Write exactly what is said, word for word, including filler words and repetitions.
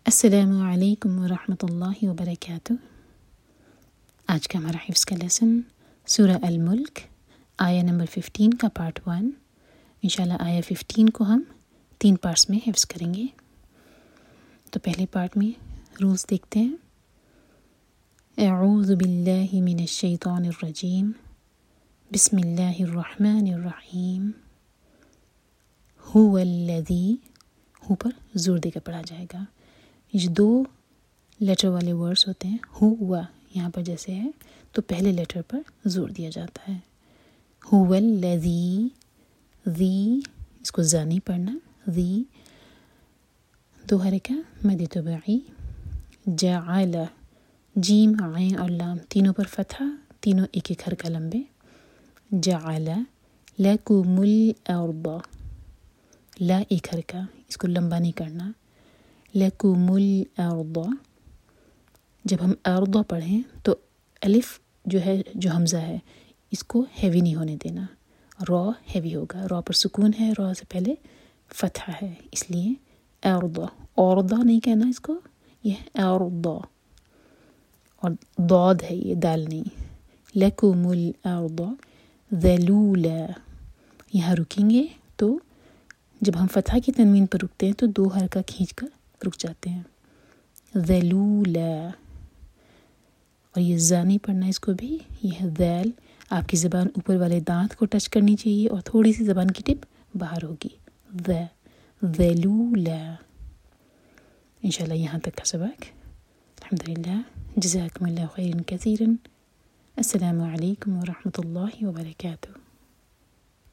السلام علیکم ورحمۃ اللہ وبرکاتہ۔ آج کا ہمارا حفظ کا لیسن سورہ الملک آیا نمبر ففٹین کا پارٹ ون۔ انشاءاللہ آیا ففٹین کو ہم تین پارٹس میں حفظ کریں گے۔ تو پہلے پارٹ میں رولز دیکھتے ہیں۔ اعوذ باللہ من الشیطان الرجیم، بسم اللہ الرحمن الرحیم۔ هو الذی، ہو پر زور دے کر پڑھا جائے گا۔ یہ جو دو لیٹر والے ورڈز ہوتے ہیں، ہو ہوا یہاں پر جیسے ہے تو پہلے لیٹر پر زور دیا جاتا ہے۔ هو الذی، ذی اس کو زا نہیں پڑھنا، ذی دو حرکہ مد طبیعی۔ جعل، جیم عین اور لام تینوں پر فتحہ، تینوں ایک ایک حرکہ لمبے۔ جعل لکم الارض، لا ایک حرکہ، اس کو لمبا نہیں کرنا۔ لکم الارض، جب ہم ارض پڑھیں تو الف جو ہے، جو حمزہ ہے، اس کو ہیوی نہیں ہونے دینا، را ہیوی ہوگا۔ را پر سکون ہے، را سے پہلے فتحہ ہے، اس لیے ارض، اورض نہیں کہنا اس کو، یہ ارض، اور ضاد ہے یہ، دال نہیں۔ لکم الارض ذلولا، یہاں رکیں گے تو جب ہم فتحہ کی تنوین پر رکتے ہیں تو دو حرکہ کھینچ کر رک جاتے ہیں۔ ذلولا، اور یہ زا نہیں پڑھنا اس کو بھی، یہ ہے ذیل۔ آپ کی زبان اوپر والے دانت کو ٹچ کرنی چاہیے اور تھوڑی سی زبان کی ٹپ باہر ہوگی۔ ذ ذلولا۔ انشاءاللہ یہاں تک کا سبق۔ الحمدللہ، جزاکم اللہ خیرا کثیرا۔ السلام علیکم ورحمۃ اللہ وبرکاتہ۔